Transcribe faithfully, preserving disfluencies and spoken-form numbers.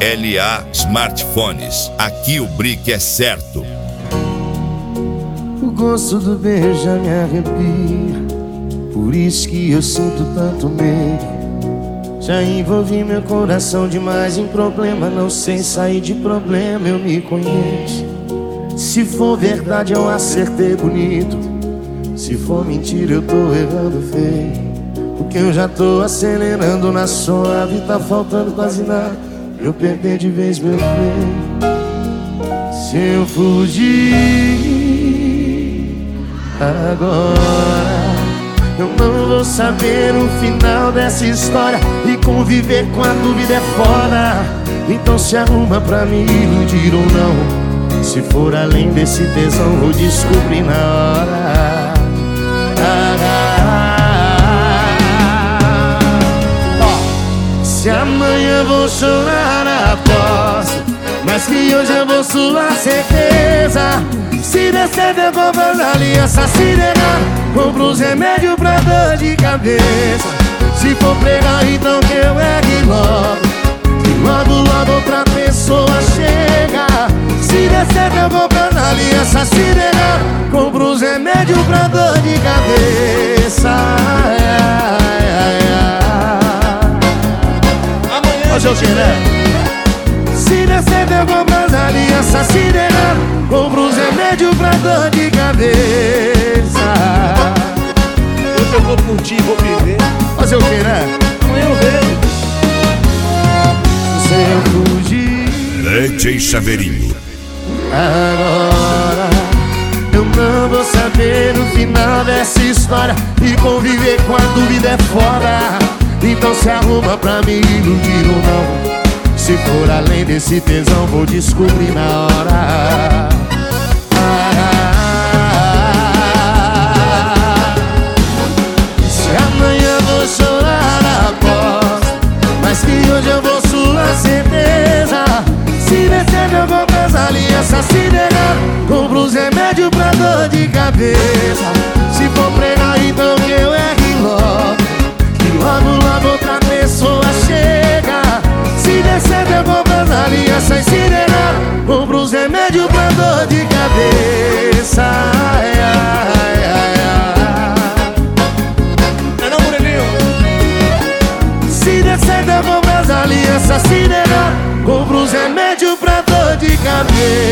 L A Smartphones. Aqui o brick é certo. O gosto do beijo já me arrepia, por isso que eu sinto tanto medo. Já envolvi meu coração demais em problema, não sei sair de problema, eu me conheço. Se for verdade eu acertei bonito, se for mentira eu tô errando feio. Porque eu já tô acelerando na suave, tá faltando quase nada eu perder de vez meu freio. Se eu fugir agora, eu não vou saber o final dessa história, e conviver com a dúvida é foda. Então se arruma pra me iludir ou não. Se for além desse tesão vou descobrir na hora. ah, ah, ah. Se amanhã vou chorar, aposto, mas que hoje eu vou suar certeza. Se der certo eu compro as alianças, se negar compro os remédios pra dor de cabeça. Se for pregar então que eu ergue logo, que logo logo outra pessoa chega. Se der certo eu compro as alianças, se negar compro os remédios pra dor de cabeça. Ai, ai, ai, ai. Amanhã hoje eu se der certo eu compro as alianças, se negar compro os remédios pra dor de cabeça. Hoje eu vou curtir, vou viver. Fazer o que, né? Amanhã eu vejo. Se eu fugir D J Chaveirinho. agora, eu não vou saber o final dessa história, e conviver com a dúvida é foda. Então se arruma pra me iludir ou não. Se for além desse tesão vou descobrir na hora. ah, Se amanhã vou chorar, aposto, mas que hoje eu vou suar certeza. Se der certo eu compro as alianças, se negar compro os remédios pra dor de cabeça. Se for pregar então que eu ergue logo, que logo logo outra pessoa chega. Se der certo eu compro as alianças, se negar compro os remédios pra dor de cabeça. Ai, ai, ai, ai. É não, Moreninho? Se der certo eu compro as alianças, se negar compro os remédios pra dor de cabeça.